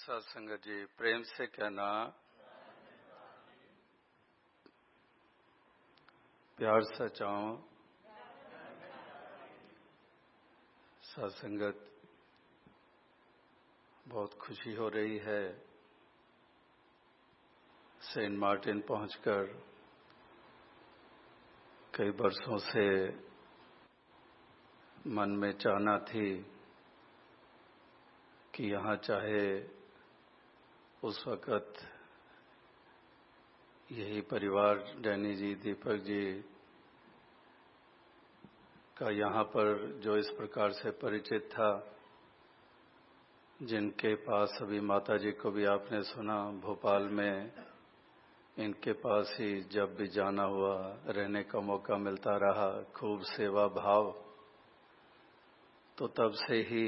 सत्संगत जी प्रेम से कहना, प्यार से चाहो। सत्संगत बहुत खुशी हो रही है सेंट मार्टिन पहुंचकर। कई वर्षों से मन में चाहना थी कि यहाँ चाहे उस वक़्त यही परिवार डैनी जी, दीपक जी का यहाँ पर जो इस प्रकार से परिचित था, जिनके पास अभी माता जी को भी आपने सुना भोपाल में, इनके पास ही जब भी जाना हुआ रहने का मौका मिलता रहा, खूब सेवा भाव। तो तब से ही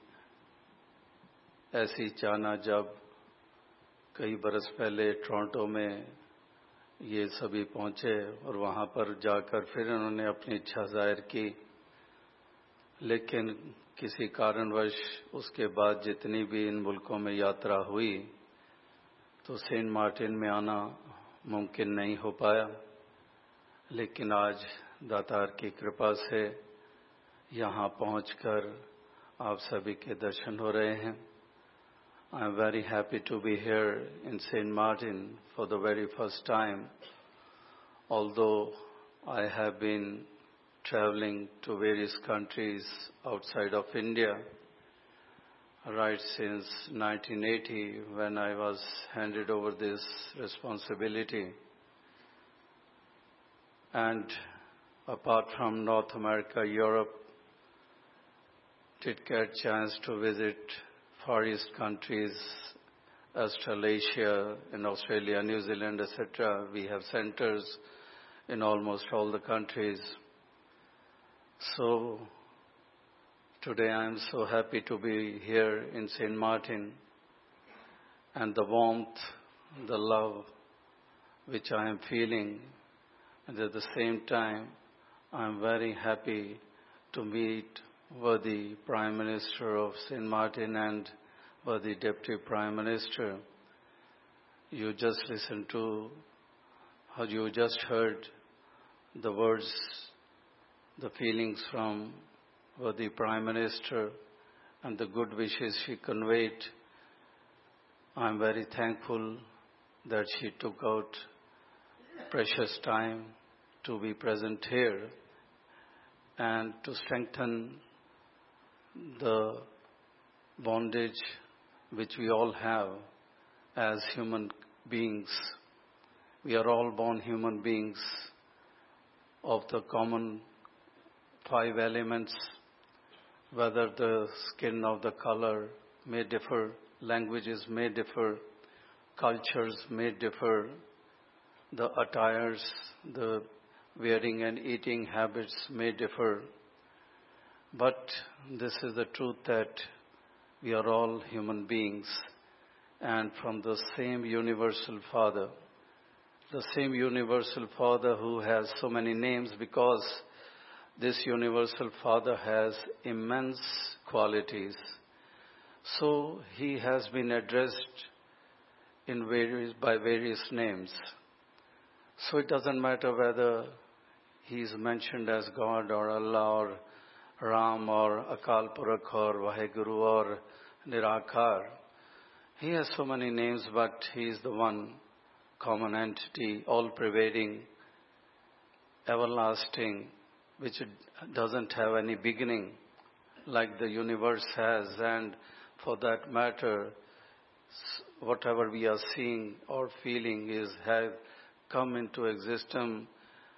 ऐसी चाहना, जब कई बरस पहले टोरंटो में ये सभी पहुंचे और वहां पर जाकर फिर उन्होंने अपनी इच्छा जाहिर की, लेकिन किसी कारणवश उसके बाद जितनी भी इन मुल्कों में यात्रा हुई तो सेंट मार्टिन में आना मुमकिन नहीं हो पाया। लेकिन आज दातार की कृपा से यहाँ पहुंचकर आप सभी के दर्शन हो रहे हैं। I am very happy to be here in St. Martin for the very first time, although I have been traveling to various countries outside of India right since 1980, when I was handed over this responsibility. And apart from North America, Europe, did get chance to visit Far East countries, Australasia, in Australia, New Zealand, etc. We have centers in almost all the countries. So today I am so happy to be here in St. Martin, and the warmth, the love which I am feeling, and at the same time I am very happy to meet worthy Prime Minister of St. Martin and worthy Deputy Prime Minister. You just listened to, how you just heard the words, the feelings from worthy Prime Minister and the good wishes she conveyed. I am very thankful that she took out precious time to be present here and to strengthen the bondage which we all have as human beings. We are all born human beings of the common 5 elements, whether the skin of the color may differ, languages may differ, cultures may differ, the attires, the wearing and eating habits may differ. But this is the truth, that we are all human beings and from the same universal Father. The same universal Father who has so many names, because this universal Father has immense qualities. So he has been addressed by various names. So it doesn't matter whether he is mentioned as God or Allah or Ram or Akal Purakh or Vaheguru or Nirakar. He has so many names, but he is the one common entity, all-pervading, everlasting, which doesn't have any beginning like the universe has. And for that matter, whatever we are seeing or feeling have come into existence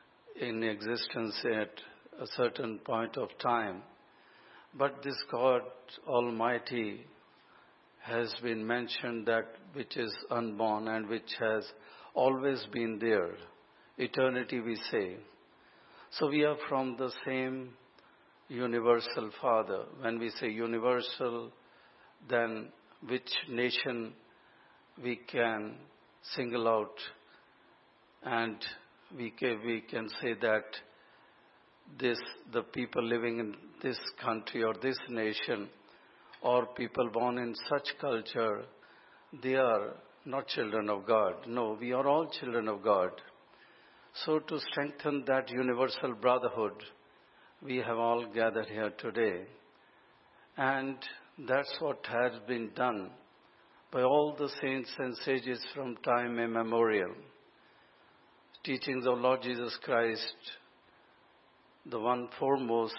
at a certain point of time. But this God Almighty has been mentioned, that which is unborn and which has always been there. Eternity, we say. So we are from the same universal Father. When we say universal, then which nation we can single out, and we can say that the people living in this country or this nation, or people born in such culture, they are not children of God. No, we are all children of God. So to strengthen that universal brotherhood, we have all gathered here today. And that's what has been done by all the saints and sages from time immemorial. Teachings of Lord Jesus Christ, the one foremost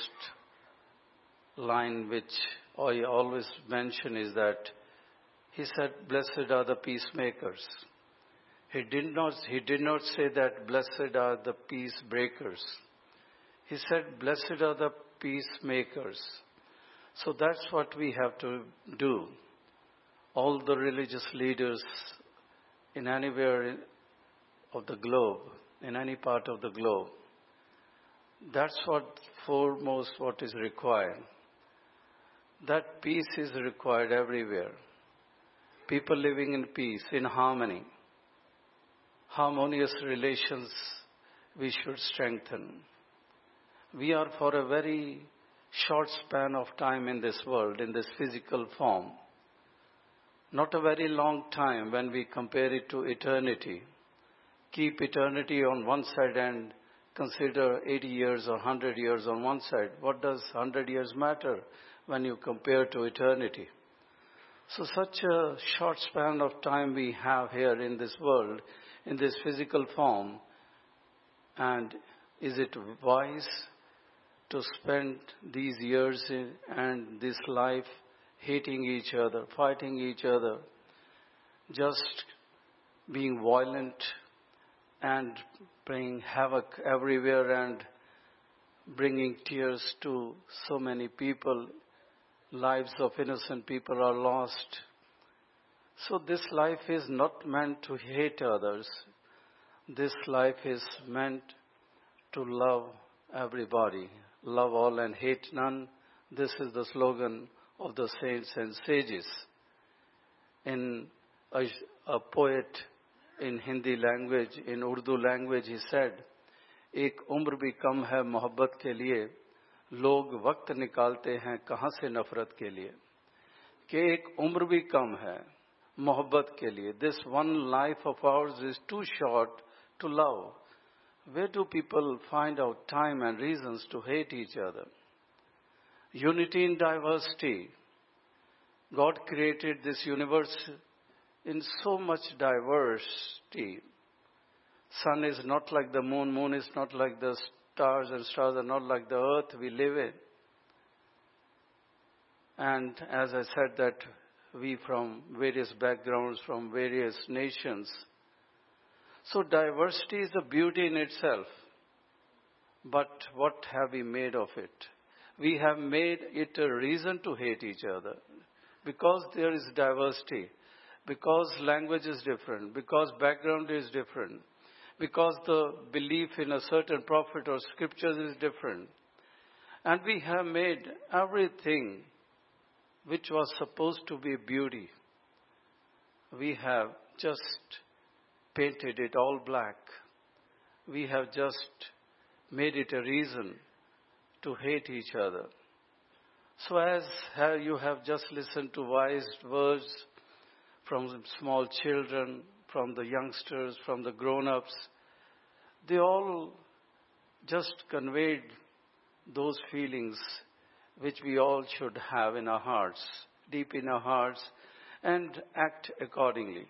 line which I always mention is that he said, "Blessed are the peacemakers." He did not say that blessed are the peace breakers. He said, "Blessed are the peacemakers." So that's what we have to do. All the religious leaders in anywhere of the globe, in any part of the globe, that's what foremost what is required. That peace is required everywhere. People living in peace, in harmony. Harmonious relations we should strengthen. We are for a very short span of time in this world, in this physical form. Not a very long time when we compare it to eternity. Keep eternity on one side and consider 80 years or 100 years on one side. What does 100 years matter when you compare to eternity? So such a short span of time we have here in this world, in this physical form. And is it wise to spend these years and this life hating each other, fighting each other, just being violent and bringing havoc everywhere and bringing tears to so many people? Lives of innocent people are lost. So this life is not meant to hate others. This life is meant to love everybody. Love all and hate none. This is the slogan of the saints and sages. In a poet in Hindi language, in Urdu language, he said, "एक उम्र भी कम है मोहब्बत के लिए, लोग वक्त निकालते हैं कहाँ से नफरत के लिए." कि एक उम्र भी कम है मोहब्बत के लिए. This one life of ours is too short to love. Where do people find out time and reasons to hate each other? Unity in diversity. God created this universe in so much diversity. Sun is not like the moon, moon is not like the stars, and stars are not like the earth we live in. And as I said that we from various backgrounds, from various nations. So diversity is a beauty in itself. But what have we made of it? We have made it a reason to hate each other. Because there is diversity. Because language is different. Because background is different. Because the belief in a certain prophet or scriptures is different. And we have made everything which was supposed to be beauty. We have just painted it all black. We have just made it a reason to hate each other. So as you have just listened to wise words from small children, from the youngsters, from the grown-ups, they all just conveyed those feelings which we all should have in our hearts, deep in our hearts, and act accordingly.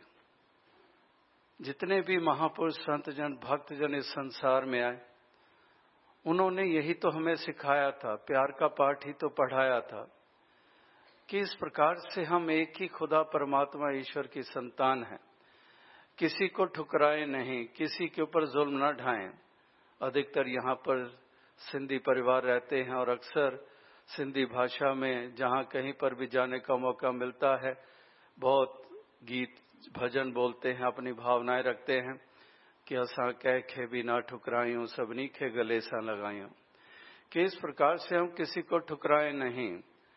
जितने भी महापुरुष संतजन भक्तजन इस संसार में आए, उन्होंने यही तो हमें सिखाया था, प्यार का पाठ ही तो पढ़ाया था कि इस प्रकार से हम एक ही खुदा परमात्मा ईश्वर की संतान हैं. किसी को ठुकराए नहीं, किसी के ऊपर जुल्म न ढाएं. अधिकतर यहाँ पर सिंधी परिवार रहते हैं और अक्सर सिंधी भाषा में जहाँ कहीं पर भी जाने का मौका मिलता है, बहुत गीत भजन बोलते हैं, अपनी भावनाएं रखते हैं कि असां कह खे भी ना ठुकरायूं, सबनी खे गले सा लगायूं. कि इस प्रकार से हम किसी को ठुकराए नहीं,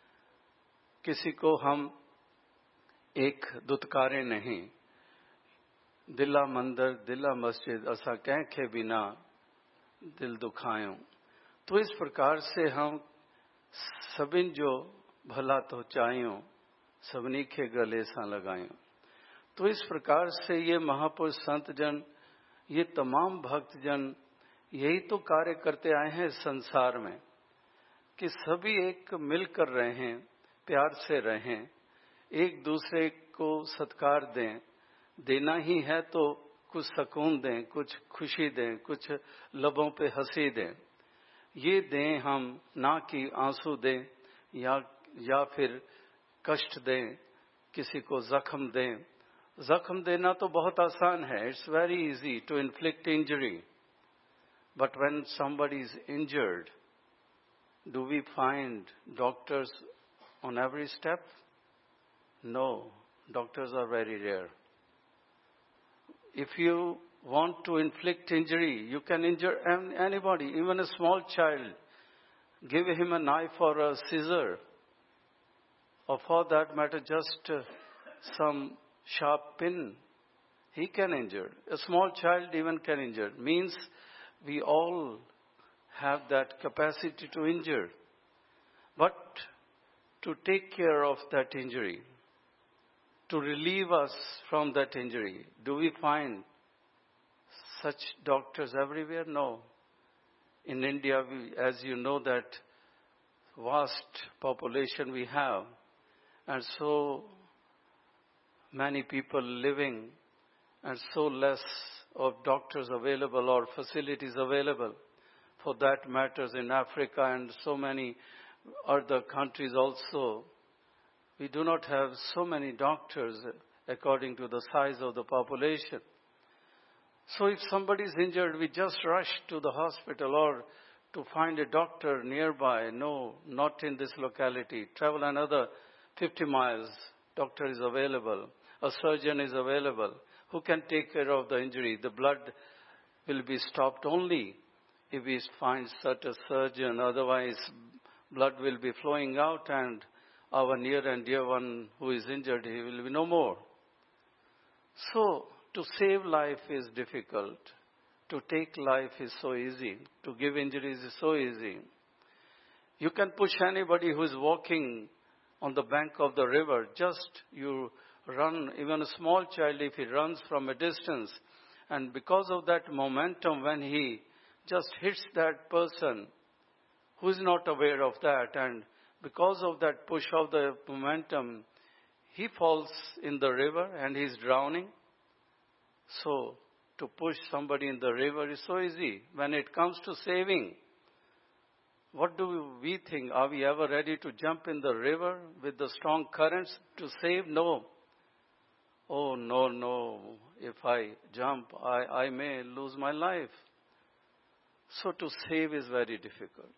किसी को हम एक दुत्कारे नहीं. दिला मंदिर दिला मस्जिद असां कह खे भी ना दिल दुखायूं. तो इस प्रकार से हम सभिन जो भला तो चाहियूं, सभिनी खे गले सां लगायूं. तो इस प्रकार से ये महापुरुष संत जन, ये तमाम भक्त जन यही तो कार्य करते आए हैं संसार में कि सभी एक मिलकर रहें, प्यार से रहें, एक दूसरे को सत्कार दें, देना ही है तो कुछ सुकून दें, कुछ खुशी दें, कुछ लबों पे हंसी दें, ये दें हम, ना कि आंसू दें या फिर कष्ट दें, किसी को जख्म दें। जख्म देना तो बहुत आसान है, it's very easy to inflict injury, but when somebody is injured, do we find doctors on every step? No, doctors are very rare. If you want to inflict injury, you can injure anybody, even a small child. Give him a knife or a scissor, or for that matter, just some sharp pin. He can injure. A small child even can injure. Means we all have that capacity to injure. But to take care of that injury, to relieve us from that injury, do we find such doctors everywhere? No. In India, as you know, that vast population we have, and so many people living, and so less of doctors available or facilities available. For that matters in Africa and so many other countries also, we do not have so many doctors according to the size of the population. So if somebody is injured, we just rush to the hospital or to find a doctor nearby. No, not in this locality. Travel another 50 miles. Doctor is available. A surgeon is available who can take care of the injury. The blood will be stopped only if we find such a surgeon. Otherwise, blood will be flowing out and our near and dear one who is injured, he will be no more. So, to save life is difficult. To take life is so easy. To give injuries is so easy. You can push anybody who is walking on the bank of the river. Just you run, even a small child, if he runs from a distance, and because of that momentum, when he just hits that person who is not aware of that, and because of that push of the momentum, he falls in the river and he is drowning. So, to push somebody in the river is so easy. When it comes to saving, what do we think? Are we ever ready to jump in the river with the strong currents to save? No. Oh, no. If I jump, I may lose my life. So to save is very difficult.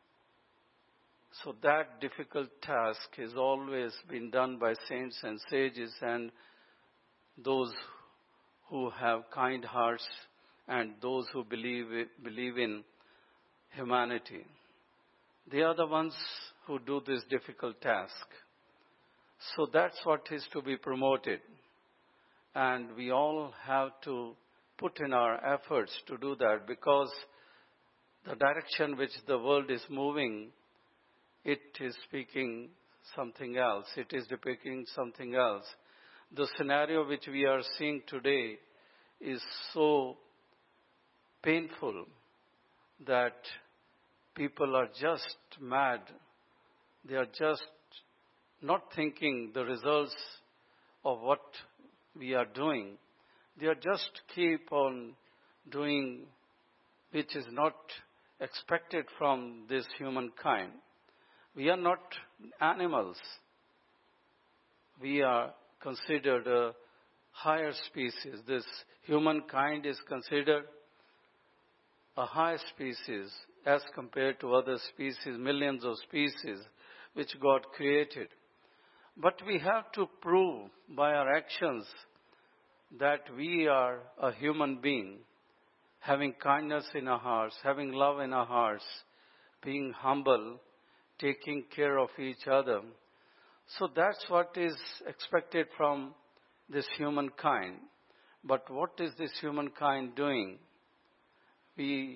So that difficult task has always been done by saints and sages and those who have kind hearts and those who believe in humanity. They are the ones who do this difficult task. So that's what is to be promoted. And we all have to put in our efforts to do that, because the direction which the world is moving, it is speaking something else. It is depicting something else. The scenario which we are seeing today is so painful that people are just mad. They are just not thinking the results of what we are doing. They are just keep on doing which is not expected from this humankind. We are not animals. We are considered a higher species. This humankind is considered a higher species as compared to other species, millions of species which God created. But we have to prove by our actions that we are a human being, having kindness in our hearts, having love in our hearts, being humble, taking care of each other. So that's what is expected from this humankind. But what is this humankind doing? We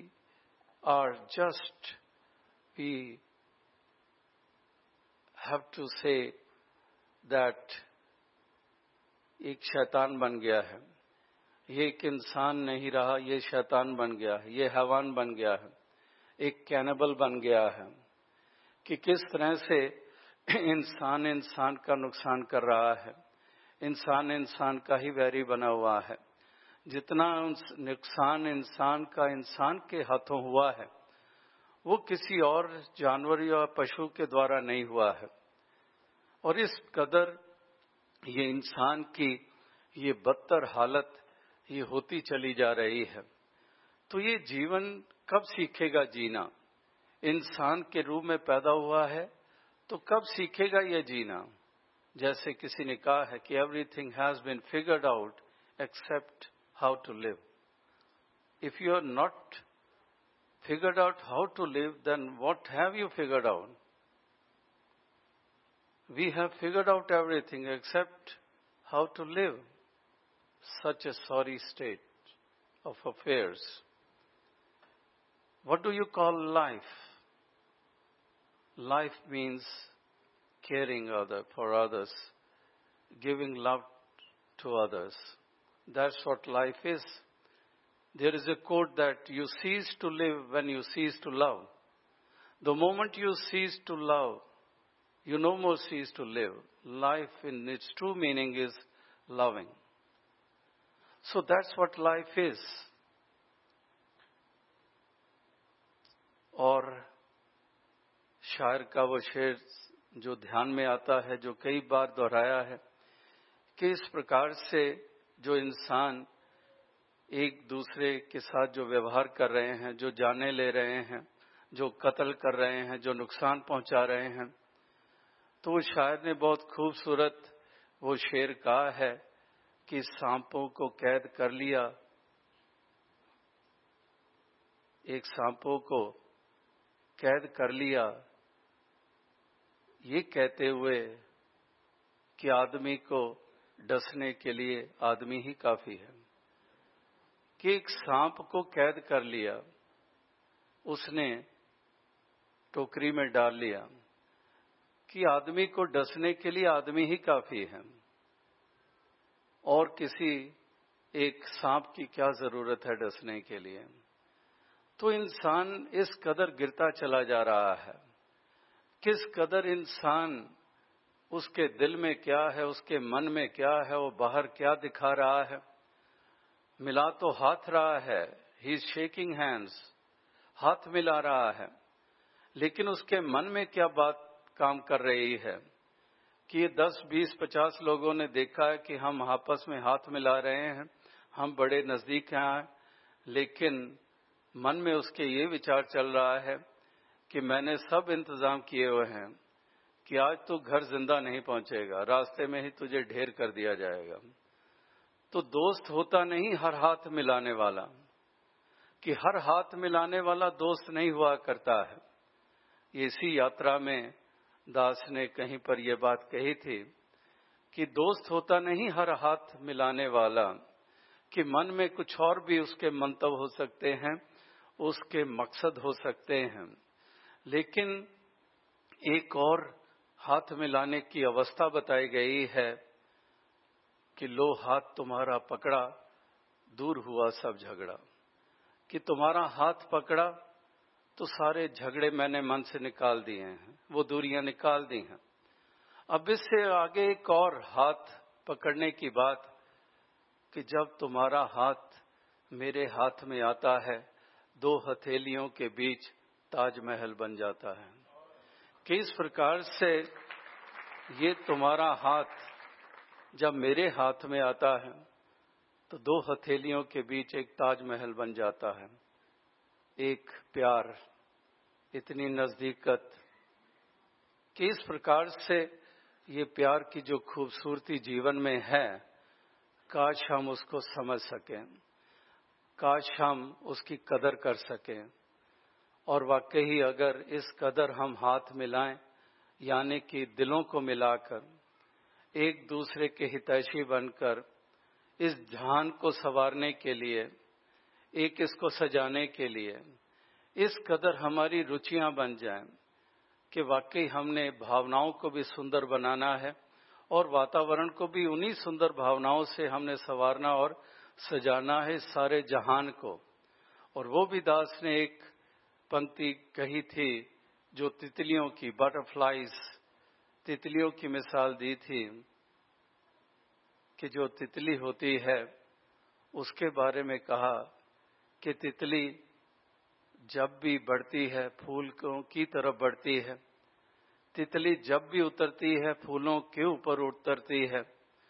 have to say that एक शैतान बन गया है, ये एक इंसान नहीं रहा, ये शैतान बन गया है, ये हैवान बन गया है, एक कैनिबल बन गया है, कि किस तरह से इंसान इंसान का नुकसान कर रहा है, इंसान इंसान का ही वैरी बना हुआ है। जितना नुकसान इंसान का इंसान के हाथों हुआ है वो किसी और जानवर या पशु के द्वारा नहीं हुआ है। और इस कदर ये इंसान की ये बदतर हालत ये होती चली जा रही है। तो ये जीवन कब सीखेगा जीना? इंसान के रूप में पैदा हुआ है तो कब सीखेगा ये जीना? जैसे किसी ने कहा है कि everything has been figured out except how to live. If you are not figured out how to live, then what have you figured out? We have figured out everything except how to live. Such a sorry state of affairs. What do you call life? Life means caring for others, giving love to others. That's what life is. There is a quote that you cease to live when you cease to love. The moment you cease to love, you no more cease to live. Life in its true meaning is loving. So that's what life is. और शायर का वो शेर जो ध्यान में आता है, जो कई बार दोहराया है, कि इस प्रकार से जो इंसान एक दूसरे के साथ जो व्यवहार कर रहे हैं, जो जाने ले रहे हैं, जो कत्ल कर रहे हैं, जो नुकसान पहुंचा रहे हैं, तो वो शायर ने बहुत खूबसूरत वो शेर कहा है कि सांपों को कैद कर लिया, एक सांपों को कैद कर लिया, ये कहते हुए कि आदमी को डसने के लिए आदमी ही काफी है। कि एक सांप को कैद कर लिया, उसने टोकरी में डाल लिया, कि आदमी को डसने के लिए आदमी ही काफी है, और किसी एक सांप की क्या जरूरत है डसने के लिए। तो इंसान इस कदर गिरता चला जा रहा है, किस कदर इंसान, उसके दिल में क्या है, उसके मन में क्या है, वो बाहर क्या दिखा रहा है। मिला तो हाथ रहा है, ही इज शेकिंग हैंड्स, हाथ मिला रहा है, लेकिन उसके मन में क्या बात काम कर रही है कि ये 10, 20, 50 लोगों ने देखा है कि हम आपस में हाथ मिला रहे हैं, हम बड़े नजदीक हैं, लेकिन मन में उसके ये विचार चल रहा है कि मैंने सब इंतजाम किए हुए हैं कि आज तू घर जिंदा नहीं पहुंचेगा, रास्ते में ही तुझे ढेर कर दिया जाएगा। तो दोस्त होता नहीं हर हाथ मिलाने वाला, कि हर हाथ मिलाने वाला दोस्त नहीं हुआ करता है। इसी यात्रा में दास ने कहीं पर यह बात कही थी कि दोस्त होता नहीं हर हाथ मिलाने वाला, कि मन में कुछ और भी उसके मंतव्य हो सकते हैं, उसके मकसद हो सकते हैं, लेकिन एक और हाथ मिलाने की अवस्था बताई गई है कि लो हाथ तुम्हारा पकड़ा, दूर हुआ सब झगड़ा। कि तुम्हारा हाथ पकड़ा तो सारे झगड़े मैंने मन से निकाल दिए हैं, वो दूरियां निकाल दी हैं। अब इससे आगे एक और हाथ पकड़ने की बात, कि जब तुम्हारा हाथ मेरे हाथ में आता है, 2 हथेलियों के बीच ताजमहल बन जाता है। कि इस प्रकार से ये तुम्हारा हाथ जब मेरे हाथ में आता है तो 2 हथेलियों के बीच एक ताजमहल बन जाता है। एक प्यार, इतनी नजदीकत, कि इस प्रकार से ये प्यार की जो खूबसूरती जीवन में है, काश हम उसको समझ सकें, काश हम उसकी कदर कर सकें। और वाकई अगर इस कदर हम हाथ मिलाएं, यानी कि दिलों को मिलाकर एक दूसरे के हितैषी बनकर इस जहान को संवारने के लिए, एक इसको सजाने के लिए इस कदर हमारी रुचियां बन जाएं कि वाकई हमने भावनाओं को भी सुंदर बनाना है और वातावरण को भी उन्हीं सुंदर भावनाओं से हमने संवारना और सजाना है सारे जहान को। और वो भी दास ने एक पंक्ति कही थी जो तितलियों की, बटरफ्लाइज, तितलियों की मिसाल दी थी कि जो तितली होती है उसके बारे में कहा कि तितली जब भी बढ़ती है फूलों की तरफ बढ़ती है, तितली जब भी उतरती है फूलों के ऊपर उतरती है,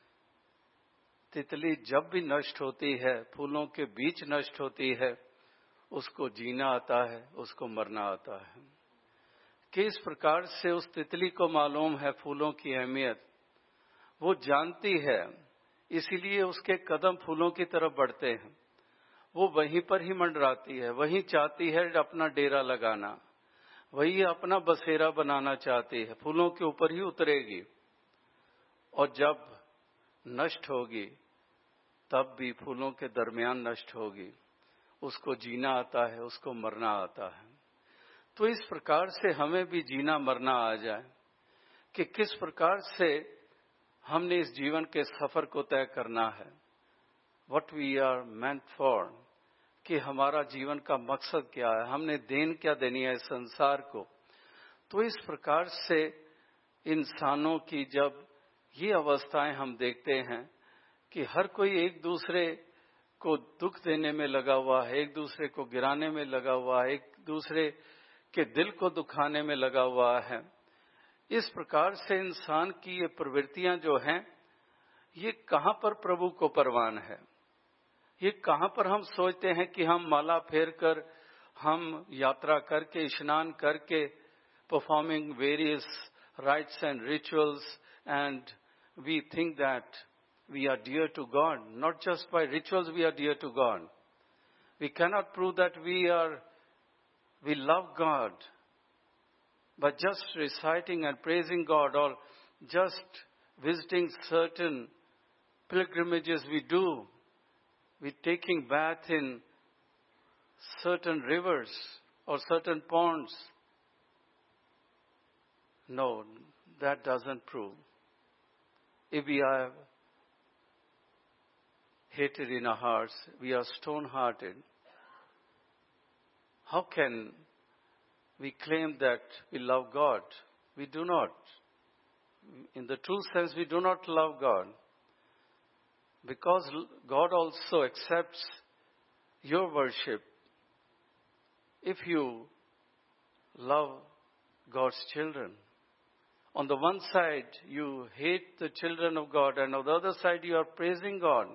तितली जब भी नष्ट होती है फूलों के बीच नष्ट होती है, उसको जीना आता है, उसको मरना आता है। कि इस प्रकार से उस तितली को मालूम है फूलों की अहमियत, वो जानती है, इसीलिए उसके कदम फूलों की तरफ बढ़ते हैं। वो वहीं पर ही मंडराती है, वहीं चाहती है अपना डेरा लगाना, वही अपना बसेरा बनाना चाहती है, फूलों के ऊपर ही उतरेगी। और जब नष्ट होगी तब भी फूलों के दरमियान नष्ट होगी। उसको जीना आता है, उसको मरना आता है। तो इस प्रकार से हमें भी जीना मरना आ जाए कि किस प्रकार से हमने इस जीवन के सफर को तय करना है, what we are meant for, कि हमारा जीवन का मकसद क्या है, हमने देन क्या देनी है इस संसार को। तो इस प्रकार से इंसानों की जब ये अवस्थाएं हम देखते हैं कि हर कोई एक दूसरे को दुख देने में लगा हुआ है, एक दूसरे को गिराने में लगा हुआ है, एक दूसरे के दिल को दुखाने में लगा हुआ है, इस प्रकार से इंसान की ये प्रवृत्तियां जो हैं, ये कहां पर प्रभु को परवान है? ये कहां पर हम सोचते हैं कि हम माला फेर कर, हम यात्रा करके, स्नान करके, performing various rites and rituals, and we think that we are dear to God. Not just by rituals we are dear to God. We cannot prove that we love God by just reciting and praising God, or just visiting certain pilgrimages we do. We taking bath in certain rivers or certain ponds. No, that doesn't prove. If we are hated in our hearts, we are stone-hearted, how can we claim that we love God? We do not. In the true sense, we do not love God. Because God also accepts your worship if you love God's children. On the one side, you hate the children of God, and on the other side, you are praising God.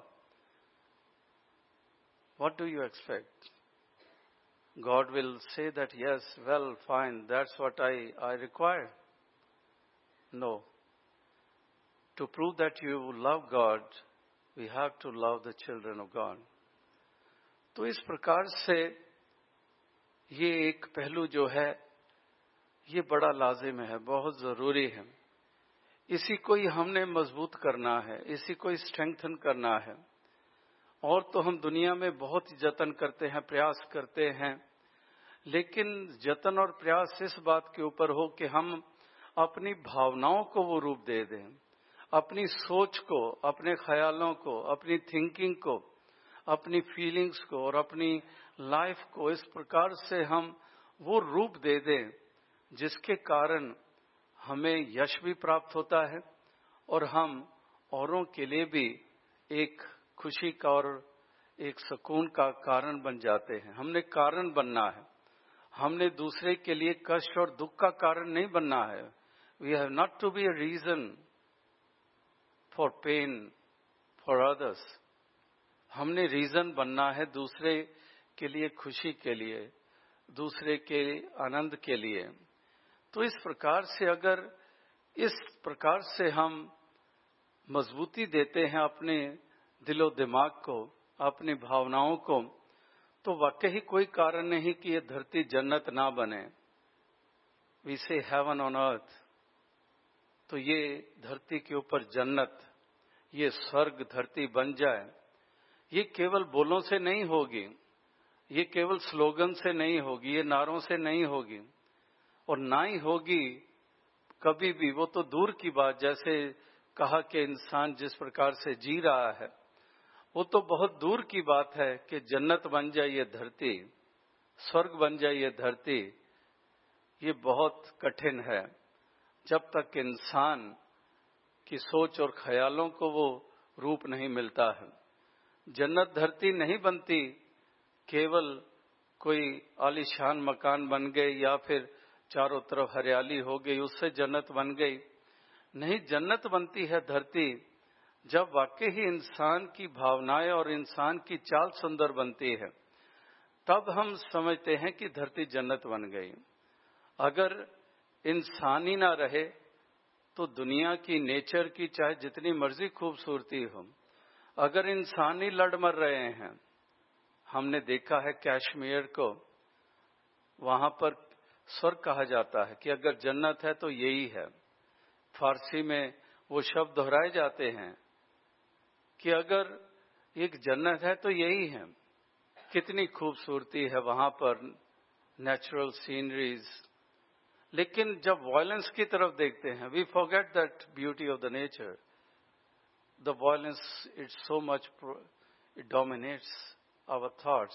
What do you expect? God will say that, yes, well, fine, that's what I require. No. To prove that you love God, we have to love the children of God. तो इस प्रकार से ये एक पहलू जो है, ये बड़ा लाजिम है, बहुत जरूरी है। इसी को ही हमने मजबूत करना है, इसी को स्ट्रेंथन करना है। और तो हम दुनिया में बहुत जतन करते हैं, प्रयास करते हैं, लेकिन जतन और प्रयास इस बात के ऊपर हो कि हम अपनी भावनाओं को वो रूप दे दें, अपनी सोच को, अपने ख्यालों को, अपनी थिंकिंग को, अपनी फीलिंग्स को और अपनी लाइफ को इस प्रकार से हम वो रूप दे दें जिसके कारण हमें यश भी प्राप्त होता है और हम औरों के लिए भी एक खुशी का और एक सुकून का कारण बन जाते हैं। हमने कारण बनना है, हमने दूसरे के लिए कष्ट और दुख का कारण नहीं बनना है। We have not to be a reason for pain for others. हमने रीजन बनना है दूसरे के लिए खुशी के लिए, दूसरे के आनंद के लिए। तो इस प्रकार से अगर इस प्रकार से हम मजबूती देते हैं अपने दिलो दिमाग को, अपनी भावनाओं को, तो वाकई कोई कारण नहीं कि ये धरती जन्नत ना बने। वी से हेवन ऑन अर्थ, तो ये धरती के ऊपर जन्नत, ये स्वर्ग धरती बन जाए, ये केवल बोलों से नहीं होगी, ये केवल स्लोगन से नहीं होगी, ये नारों से नहीं होगी, और ना ही होगी कभी भी, वो तो दूर की बात। जैसे कहा कि इंसान जिस प्रकार से जी रहा है वो तो बहुत दूर की बात है कि जन्नत बन जाए ये धरती, स्वर्ग बन जाए ये धरती, ये बहुत कठिन है जब तक इंसान की सोच और ख्यालों को वो रूप नहीं मिलता है। जन्नत धरती नहीं बनती केवल कोई आलीशान मकान बन गए या फिर चारों तरफ हरियाली हो गई उससे जन्नत बन गई। नहीं, जन्नत बनती है धरती जब वाकई ही इंसान की भावनाएं और इंसान की चाल सुंदर बनती है, तब हम समझते हैं कि धरती जन्नत बन गई। अगर इंसान ही ना रहे तो दुनिया की नेचर की चाहे जितनी मर्जी खूबसूरती हो, अगर इंसान ही लड़ मर रहे हैं। हमने देखा है कश्मीर को, वहां पर स्वर्ग कहा जाता है कि अगर जन्नत है तो यही है। फारसी में वो शब्द दोहराए जाते हैं कि अगर एक जन्नत है तो यही है। कितनी खूबसूरती है वहां पर, नेचुरल सीनरीज। लेकिन जब वायलेंस की तरफ देखते हैं, we forget that beauty of the nature. The violence it's so much, it dominates our thoughts.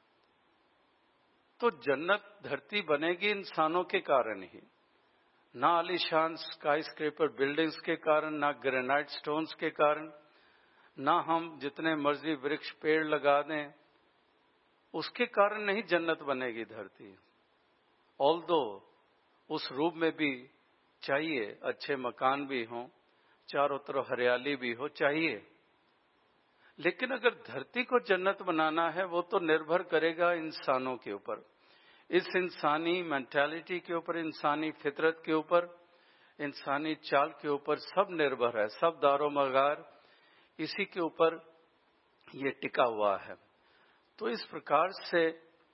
तो जन्नत धरती बनेगी इंसानों के कारण ही, ना आलीशान स्काई स्क्रेपर बिल्डिंग्स के कारण, ना ग्रेनाइट स्टोन्स के कारण, ना हम जितने मर्जी वृक्ष पेड़ लगा दें उसके कारण नहीं जन्नत बनेगी धरती। ऑल्दो उस रूप में भी चाहिए, अच्छे मकान भी हों, चारों तरफ हरियाली भी हो, चाहिए। लेकिन अगर धरती को जन्नत बनाना है वो तो निर्भर करेगा इंसानों के ऊपर, इस इंसानी मेंटालिटी के ऊपर, इंसानी फितरत के ऊपर, इंसानी चाल के ऊपर सब निर्भर है। सब दारोमदार इसी के ऊपर ये टिका हुआ है। तो इस प्रकार से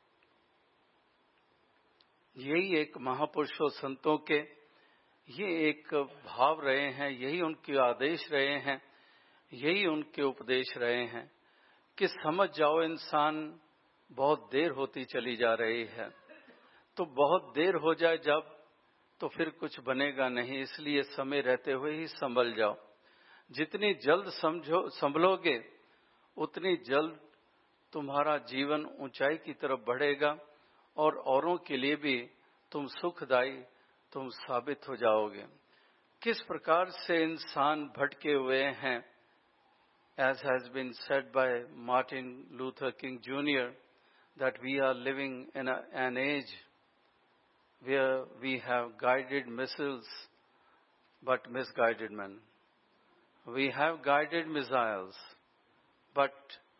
यही एक महापुरुषों संतों के ये एक भाव रहे हैं, यही उनके आदेश रहे हैं, यही उनके उपदेश रहे हैं कि समझ जाओ इंसान बहुत देर होती चली जा रही है। तो बहुत देर हो जाए जब, तो फिर कुछ बनेगा नहीं, इसलिए समय रहते हुए ही संभल जाओ। जितनी जल्द संभलोगे उतनी जल्द तुम्हारा जीवन ऊंचाई की तरफ बढ़ेगा और औरों के लिए भी तुम सुखदायी तुम साबित हो जाओगे। किस प्रकार से इंसान भटके हुए हैं, as has been said by Martin Luther King Jr., that we are living in an age where we have guided missiles but misguided men. We have guided missiles but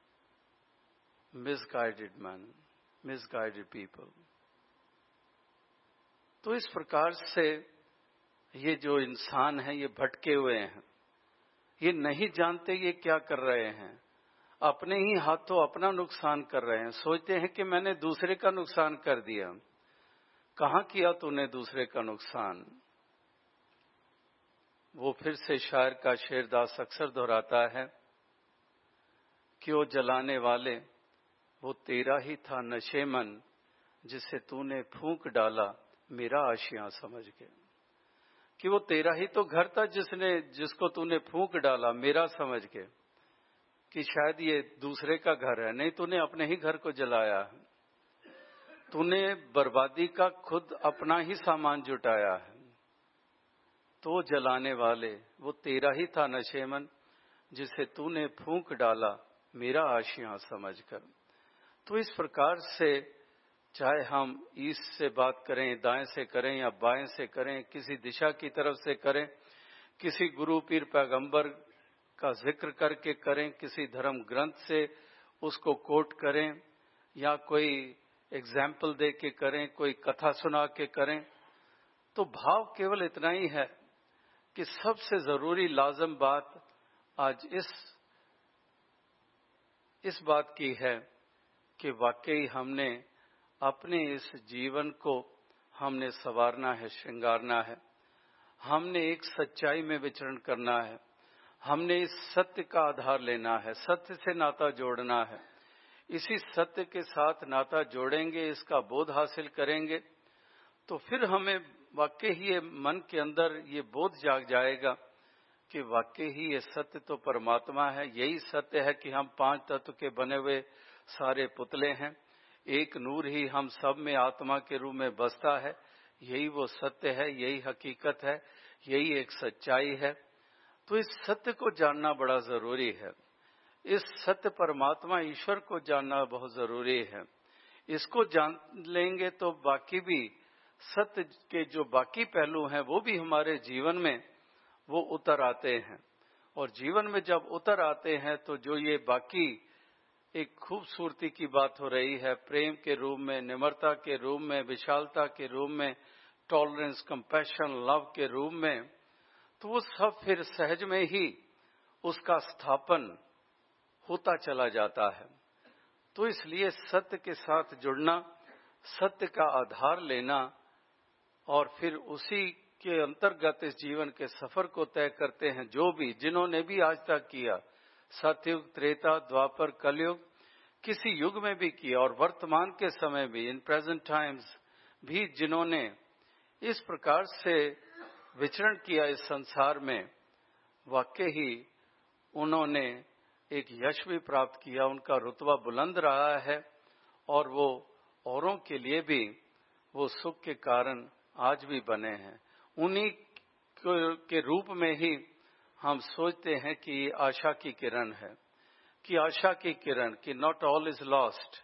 misguided men, misguided people. तो इस प्रकार से ये जो इंसान है ये भटके हुए हैं, ये नहीं जानते ये क्या कर रहे हैं, अपने ही हाथों अपना नुकसान कर रहे हैं। सोचते हैं कि मैंने दूसरे का नुकसान कर दिया। कहाँ किया तूने दूसरे का नुकसान? वो फिर से शायर का शेरदास अक्सर दोहराता है कि वो जलाने वाले वो तेरा ही था नशेमन, जिसे तूने फूंक डाला मेरा आशियां समझ के। कि वो तेरा ही तो घर था जिसको तूने फूंक डाला मेरा समझ के, कि शायद ये दूसरे का घर है। नहीं, तूने अपने ही घर को जलाया है। तूने बर्बादी का खुद अपना ही सामान जुटाया है। तो जलाने वाले वो तेरा ही था नशेमन, जिसे तूने फूंक डाला मेरा आशियां समझकर। तो इस प्रकार से चाहे हम ईस्ट से बात करें, दाएं से करें या बाएं से करें, किसी दिशा की तरफ से करें, किसी गुरु पीर पैगंबर का जिक्र करके करें, किसी धर्म ग्रंथ से उसको कोट करें या कोई एग्जाम्पल दे के करें, कोई कथा सुना के करें, तो भाव केवल इतना ही है कि सबसे जरूरी लाजम बात आज इस बात की है कि वाकई हमने अपने इस जीवन को हमने संवारना है, श्रृंगारना है। हमने एक सच्चाई में विचरण करना है। हमने इस सत्य का आधार लेना है, सत्य से नाता जोड़ना है। इसी सत्य के साथ नाता जोड़ेंगे, इसका बोध हासिल करेंगे, तो फिर हमें वाकई ही मन के अंदर ये बोध जाग जाएगा कि वाकई ही ये सत्य तो परमात्मा है। यही सत्य है कि हम 5 तत्व के बने हुए सारे पुतले हैं। एक नूर ही हम सब में आत्मा के रूप में बसता है। यही वो सत्य है, यही हकीकत है, यही एक सच्चाई है। तो इस सत्य को जानना बड़ा जरूरी है। इस सत्य परमात्मा ईश्वर को जानना बहुत जरूरी है। इसको जान लेंगे तो बाकी भी सत्य के जो बाकी पहलू हैं वो भी हमारे जीवन में वो उतर आते हैं। और जीवन में जब उतर आते हैं तो जो ये बाकी एक खूबसूरती की बात हो रही है, प्रेम के रूप में, निम्रता के रूप में, विशालता के रूप में, टॉलरेंस, कंपैशन, लव के रूप में, तो वो सब फिर सहज में ही उसका स्थापन होता चला जाता है। तो इसलिए सत्य के साथ जुड़ना, सत्य का आधार लेना और फिर उसी के अंतर्गत इस जीवन के सफर को तय करते हैं। जो भी जिन्होंने भी आज तक किया, सतयुग, त्रेता, द्वापर, कलयुग, किसी युग में भी किया और वर्तमान के समय भी, इन प्रेजेंट टाइम्स भी जिन्होंने इस प्रकार से विचरण किया इस संसार में, वाकई ही उन्होंने एक यश भी प्राप्त किया। उनका रुतबा बुलंद रहा है और वो औरों के लिए भी वो सुख के कारण आज भी बने हैं। उन्हीं के रूप में ही हम सोचते हैं कि ये आशा की किरण है, कि आशा की किरण, कि नॉट ऑल इज लॉस्ट।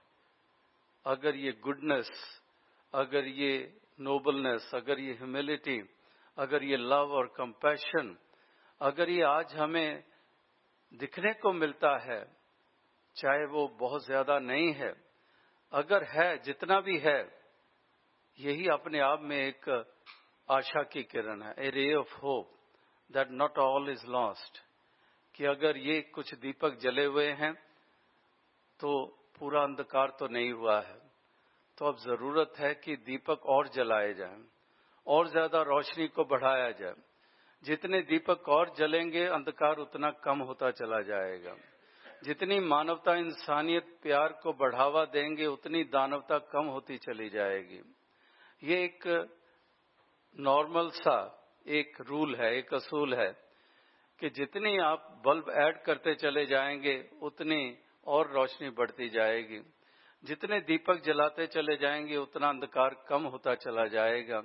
अगर ये गुडनेस, अगर ये नोबलनेस, अगर ये ह्यूमिलिटी, अगर ये लव और कंपैशन, अगर ये आज हमें दिखने को मिलता है, चाहे वो बहुत ज्यादा नहीं है, अगर है, जितना भी है, यही अपने आप में एक आशा की किरण है, a ray of hope that not all is lost. कि अगर ये कुछ दीपक जले हुए हैं तो पूरा अंधकार तो नहीं हुआ है। तो अब जरूरत है कि दीपक और जलाए जाएं, और ज्यादा रोशनी को बढ़ाया जाए। जितने दीपक और जलेंगे, अंधकार उतना कम होता चला जाएगा। जितनी मानवता, इंसानियत, प्यार को बढ़ावा देंगे, उतनी दानवता कम होती चली जाएगी। ये एक नॉर्मल सा एक रूल है, एक असूल है कि जितनी आप बल्ब ऐड करते चले जाएंगे, उतनी और रोशनी बढ़ती जाएगी। जितने दीपक जलाते चले जाएंगे, उतना अंधकार कम होता चला जाएगा।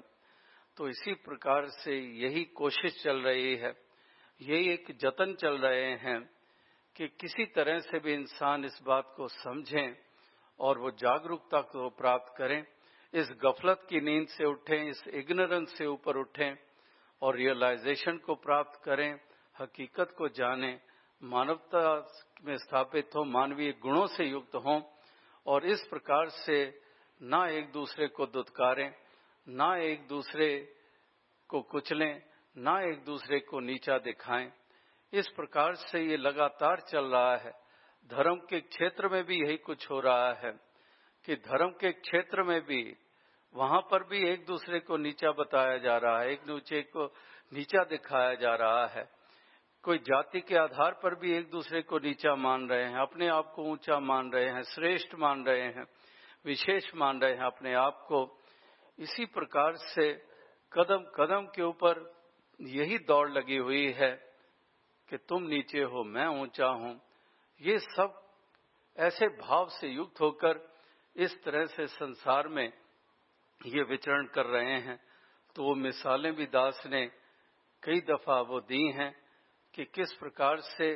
तो इसी प्रकार से यही कोशिश चल रही है, यही एक जतन चल रहे हैं कि किसी तरह से भी इंसान इस बात को समझें और वो जागरूकता को प्राप्त करें, इस गफलत की नींद से उठें, इस इग्नोरेंस से ऊपर उठें और रियलाइजेशन को प्राप्त करें, हकीकत को जानें, मानवता में स्थापित हो, मानवीय गुणों से युक्त हों और इस प्रकार से ना एक दूसरे को दुत्कारें, ना एक दूसरे को कुचलें, ना एक दूसरे को नीचा दिखाएं। इस प्रकार से ये लगातार चल रहा है। धर्म के क्षेत्र में भी यही कुछ हो रहा है कि धर्म के क्षेत्र में भी वहां पर भी एक दूसरे को नीचा बताया जा रहा है, एक दूसरे को नीचा दिखाया जा रहा है। कोई जाति के आधार पर भी एक दूसरे को नीचा मान रहे हैं, अपने आप को ऊंचा मान रहे हैं, श्रेष्ठ मान रहे हैं, विशेष मान रहे हैं अपने आप को। इसी प्रकार से कदम कदम के ऊपर यही दौड़ लगी हुई है कि तुम नीचे हो, मैं ऊंचा हूं। ये सब ऐसे भाव से युक्त होकर इस तरह से संसार में ये विचरण कर रहे हैं। तो वो मिसालें भी दास ने कई दफा वो दी हैं कि किस प्रकार से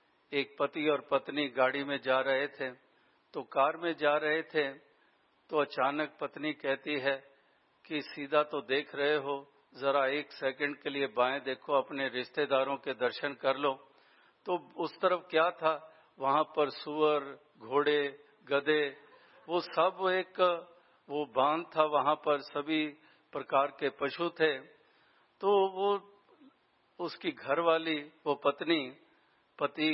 एक पति और पत्नी गाड़ी में जा रहे थे, तो कार में जा रहे थे, तो अचानक पत्नी कहती है कि सीधा तो देख रहे हो, जरा 1 सेकंड के लिए बाएं देखो, अपने रिश्तेदारों के दर्शन कर लो। तो उस तरफ क्या था, वहां पर सुअर, घोड़े, गधे, वो सब एक वो बांध था, वहां पर सभी प्रकार के पशु थे। तो वो उसकी घरवाली, वो पत्नी, पति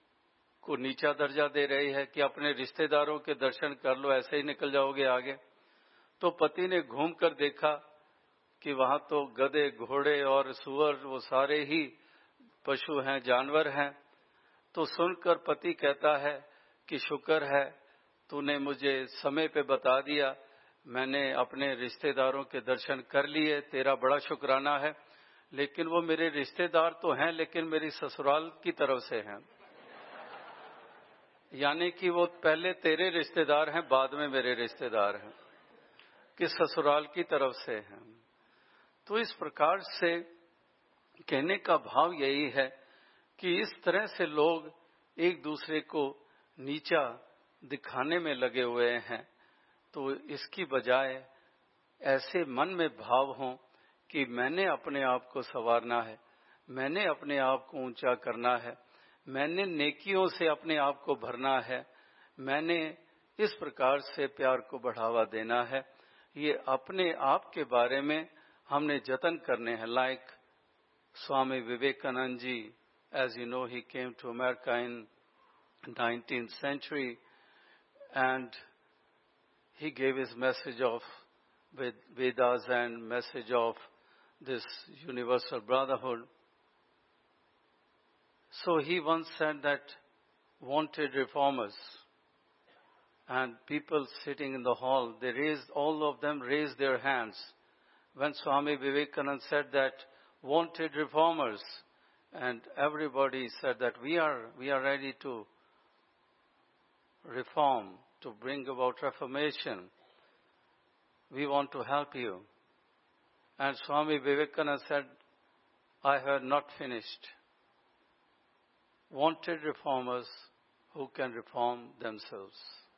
को नीचा दर्जा दे रही है कि अपने रिश्तेदारों के दर्शन कर लो, ऐसे ही निकल जाओगे आगे। तो पति ने घूमकर देखा कि वहां तो गधे, घोड़े और सुअर, वो सारे ही पशु हैं, जानवर हैं। तो सुनकर पति कहता है कि शुक्र है तूने मुझे समय पे बता दिया, मैंने अपने रिश्तेदारों के दर्शन कर लिए, तेरा बड़ा शुक्राना है। लेकिन वो मेरे रिश्तेदार तो हैं, लेकिन मेरी ससुराल की तरफ से हैं। यानी कि वो पहले तेरे रिश्तेदार हैं, बाद में मेरे रिश्तेदार हैं, कि ससुराल की तरफ से हैं। तो इस प्रकार से कहने का भाव यही है कि इस तरह से लोग एक दूसरे को नीचा दिखाने में लगे हुए हैं, तो इसकी बजाय ऐसे मन में भाव हों कि मैंने अपने आप को संवारना है, मैंने अपने आप को ऊंचा करना है, मैंने नेकियों से अपने आप को भरना है, मैंने इस प्रकार से प्यार को बढ़ावा देना है। ये अपने आप के बारे में हमने जतन करने हैं। Like Swami Vivekananda ji, as you know, he came to America in 19th century and he gave his message of Vedas and message of this universal brotherhood. So he once said that wanted reformers, and people sitting in the hall, all of them raised their hands. When Swami Vivekananda said that wanted reformers, and everybody said that we are ready to reform, to bring about reformation. We want to help you. And Swami Vivekananda said, I have not finished. Wanted reformers who can reform themselves.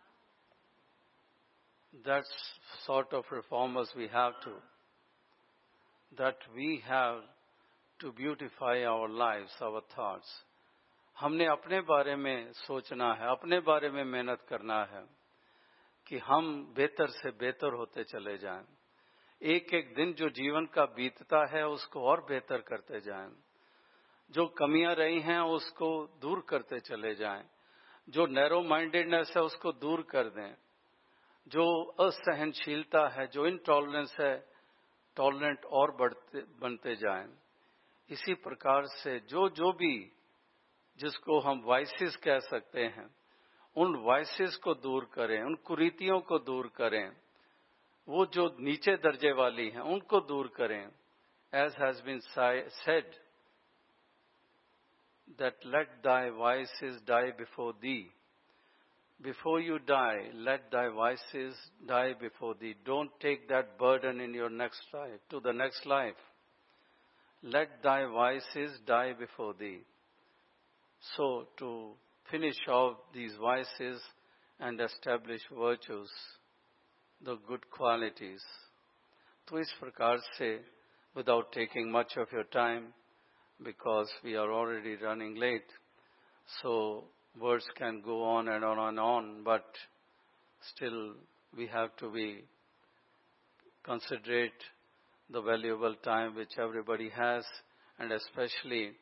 That's sort of reformers we have to. That we have to beautify our lives, our thoughts. हमने अपने बारे में सोचना है, अपने बारे में मेहनत करना है कि हम बेहतर से बेहतर होते चले जाएं। एक एक दिन जो जीवन का बीतता है उसको और बेहतर करते जाएं। जो कमियां रही हैं उसको दूर करते चले जाएं। जो नैरो माइंडेडनेस है उसको दूर कर दें। जो असहनशीलता है, जो इंटॉलरेंस है, टॉलरेंट और बनते जाएं। इसी प्रकार से जो भी जिसको हम वाइसेस कह सकते हैं, उन वाइसेस को दूर करें, उन कुरीतियों को दूर करें, वो जो नीचे दर्जे वाली हैं उनको दूर करें। As has been said that let thy vices die before thee. Before you die, let thy vices die before thee. Don't take that burden in your next life, to the next life. Let thy vices die before thee. So, to finish off these vices and establish virtues, the good qualities. तो इस प्रकार से, without taking much of your time, because we are already running late, so words can go on and on and on, but still we have to be considerate the valuable time which everybody has, and especially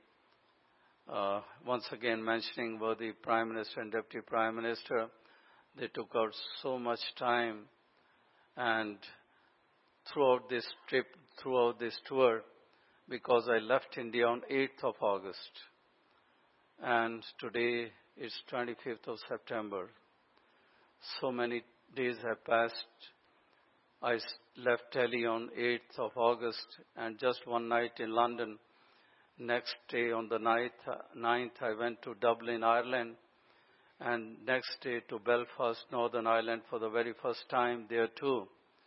once again mentioning worthy Prime Minister and Deputy Prime Minister. They took out so much time, and throughout this trip, throughout this tour, because I left India on 8th of August, and today is 25th of September. So many days have passed. I left Delhi on 8th of August and just one night in London. Next day on the 9th I went to Dublin, Ireland, and next day to Belfast, Northern Ireland for the very first time there too.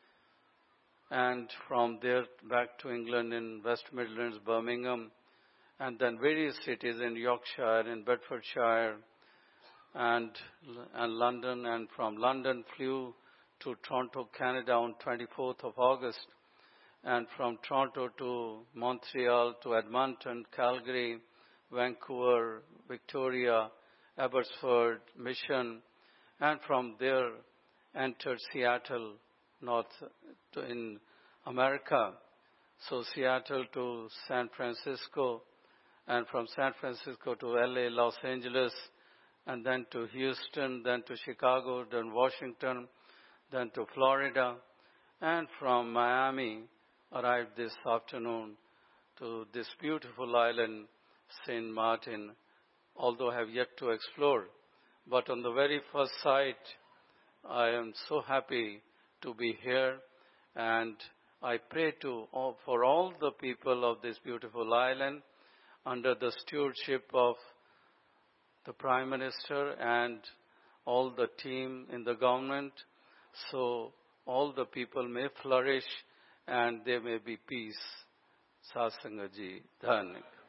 And from there back to England in West Midlands, Birmingham, and then various cities in Yorkshire, in Bedfordshire, and London, and from London flew to Toronto, Canada on 24th of August, and from Toronto to Montreal, to Edmonton, Calgary, Vancouver, Victoria, Abbotsford, Mission, and from there entered Seattle, in America. So Seattle to San Francisco, and from San Francisco to LA, Los Angeles, and then to Houston, then to Chicago, then Washington, then to Florida, and from Miami arrived this afternoon to this beautiful island, St. Martin, although I have yet to explore. But on the very first sight, I am so happy to be here, and I pray for all the people of this beautiful island under the stewardship of the Prime Minister and all the team in the government, so all the people may flourish and there may be peace. Satsanga ji, Dhanyak.